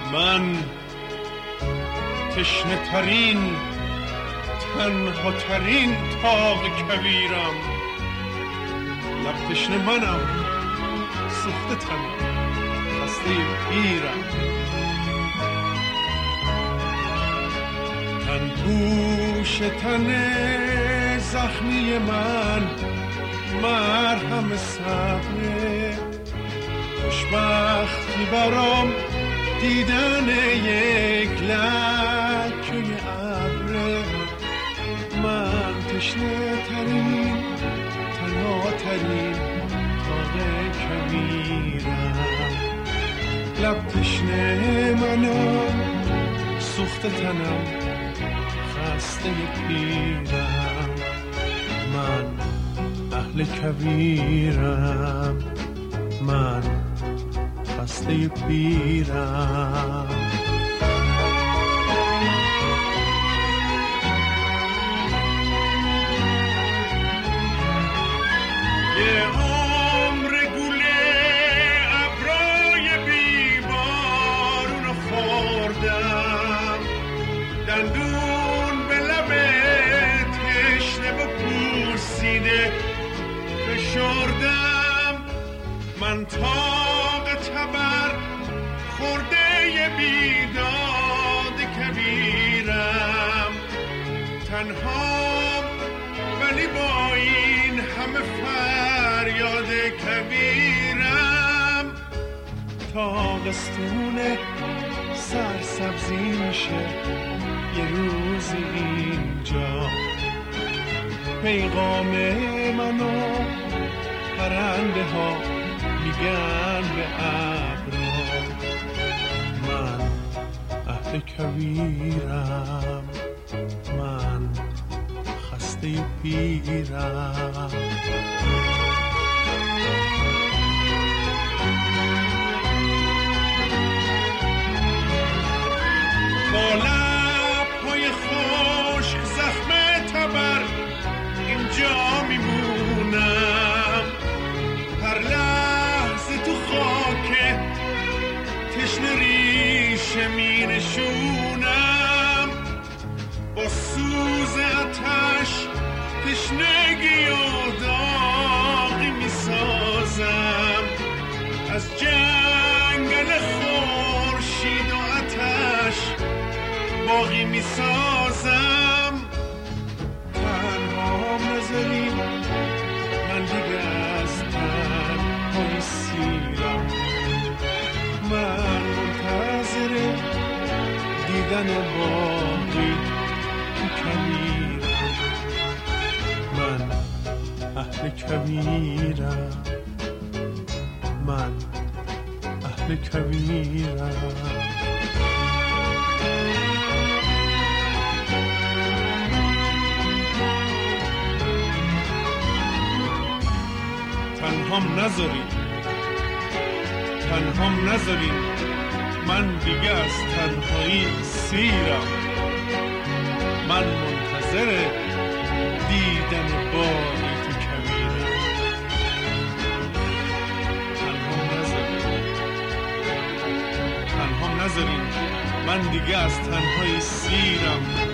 من تشنه ترین تنها ترین تاق کویرم، لب تشنه منم، سوخته تنم، خسته پیرم. تن پوش تن زخمی من مرهم صبره، خوشبختی برام دیدن یک لکه ابره. من تشنه ترین تنها ترین تاق کویرم، لب تشنه منم، سوخته تنم، خسته پیرم. من اهل کویرم، من خسته پیرم. یه عمر گوله ابرای بیبارونو خوردم، دندون به لب تشنه و پوسیده فشردم. من تاق تبر خورده بیداد کبیرم، تنها ولی با این همه فریاد کبیرم. تاقستون سرسبزی میشه یه روزی اینجا، پیغام منو پرنده ها میگن به ابرا. من اهل کویرم، من خسته پیرم. با لب‌های خوش زخم تبر اینجا میمونم، هر لحظه تو خاکت تشنه ریشه می نشونم. با سوز آتش تشنگی و داغی می سازم، از جنگل خورشید و آتش باقی می سازم. تنهام نذاریم من دیگه از تنهایی سیرم، من منتظر دیدن باقی کویرم. من اهل کویرم، من اهل کویرم. تنهام نذارین من دیگه از تنهایی سیرم، من منتظر دیدن باقی تو کویرم. تنهام نذارین من دیگه از تنهایی سیرم،